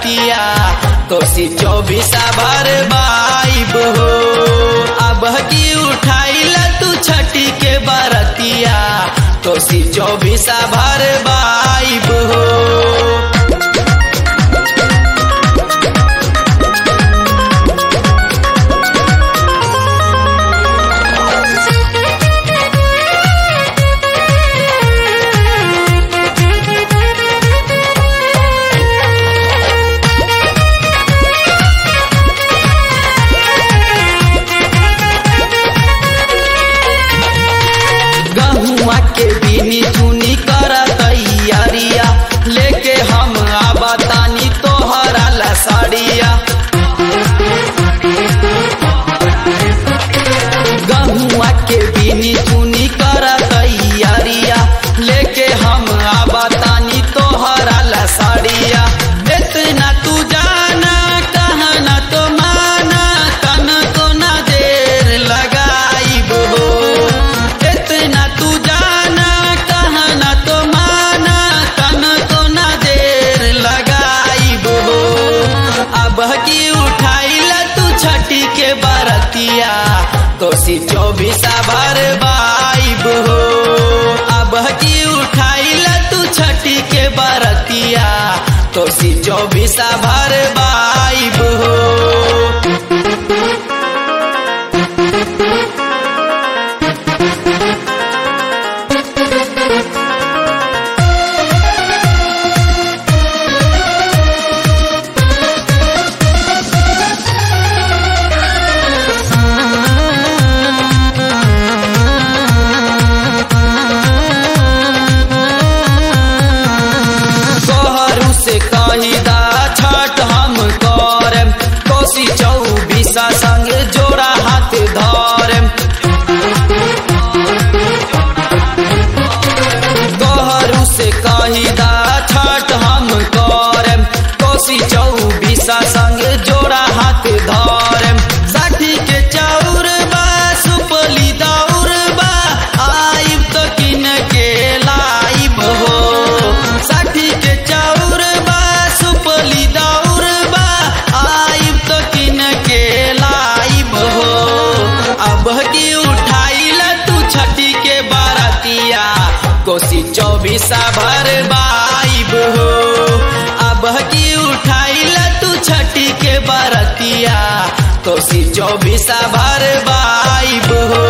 बरतिया कोसी 24 भर बाइब हो। अब की उठाइल तू छठी के बरतिया कोसी 24 भर बाइब हो। गहुआ के बीनी चुनी कर तैयारिया लेके हम आबातानी तोहरा ला साड़िया। गहुआ के बीनी चुनी कर तैयारिया लेके हम आबातानी तोहरा ला साड़िया। इतना तू जाना कहना तो माना तन को ना देर लगाइब हो। इतना तू जाना कहना तो माना तन को ना देर लगाइब हो। अब की उठाइल तू छठी के बरतिया कोसी 24 भर बाइब हो। अब की उठाइल तू छठी के बरतिया कोसी 24 भर बाइब हो। कोहरू से कहिदा छठ हम करम कोसी 24 संग जोड़ा हाथ धरम। कोहरू से कहिदा छठ हम करम कोसी 24 संग जोड़ा हाथ धरम। साठी के चाउर बा सुपली दौर बा आइब तो किन के लाइब हो। साठी के चाउर बा सुपली दौर बा आइब तो किन के लाइब हो। अब की उठाइल तू छठी के बरतिया कोसी 24 भर बाइब हो। अब की उठाइल तू छठी के बरतिया कोसी 24 भर बाइब हो।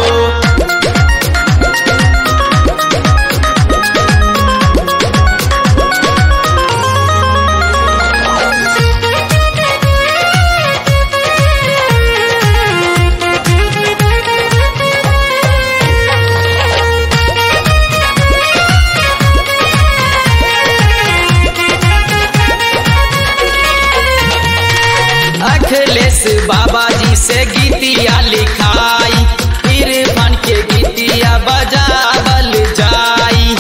अखिलेश बाबा जी से गीतिया लिखाई इरफान के गीतिया बजावल जाई।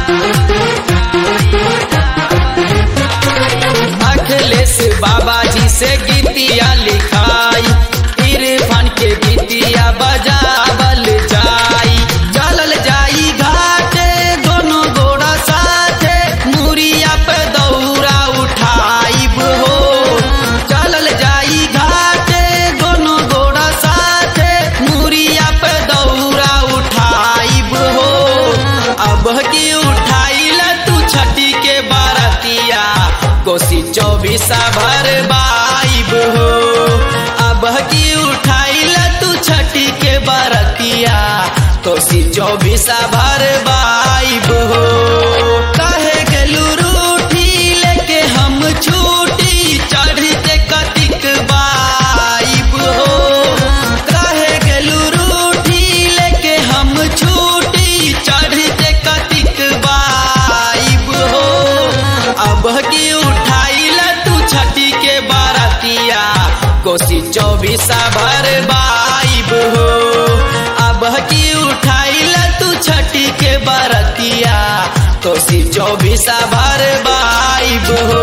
अखिलेश बाबा जी से गीतिया लिखाई इरफान के गीतिया बजावल जाई। चलल जाई घाटे दोनों गोड़ा साथे मुरिया पे दौरा उठाइब हो। चलल जाई घाटे दोनों गोड़ा साथे मुरिया पे दौरा उठाइब हो। अब की उठाइल तू छठी के बरतिया कोसी 24 भर बाइब हो। अब की उठाइल तू छठी के बरतिया कोसी 24 भर बाइब हो। काहे गेलू रूठी लेके हम छूटी चढ़ते कतिक बाइब हो। काहे गेलू रूठी लेके हम छूटी चढ़ते कतिक बाइब हो। अब की उठाइल तू छठी के बरतिया कोसी 24 भर बाइब हो। अब की उठाइल तू छठी के बरतिया कोसी 24 भर बाइब हो।